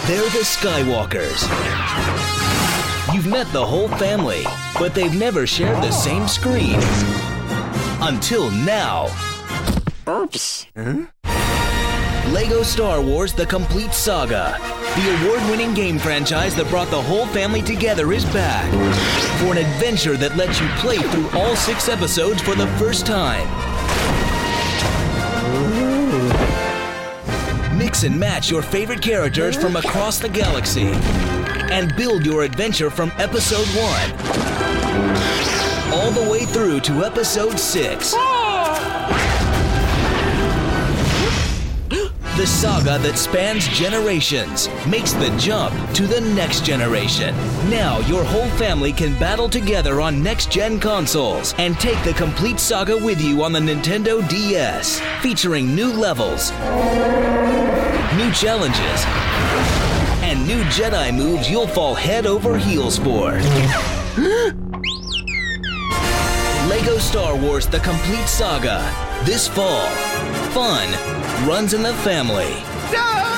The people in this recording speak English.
They're the Skywalkers. You've met the whole family, but they've never shared the same screen. Until now. Oops. Huh? Lego Star Wars: The Complete Saga. The award-winning game franchise that brought the whole family together is back for an adventure that lets you play through all 6 episodes for the first time. Mix and match your favorite characters from across the galaxy and build your adventure from episode 1 all the way through to episode 6. The saga that spans generations makes the jump to the next generation. Now your whole family can battle together on next-gen consoles and take the complete saga with you on the Nintendo DS, featuring new levels, new challenges, and new Jedi moves you'll fall head over heels for. Lego Star Wars: The Complete Saga. This fall. Fun runs in the family. No!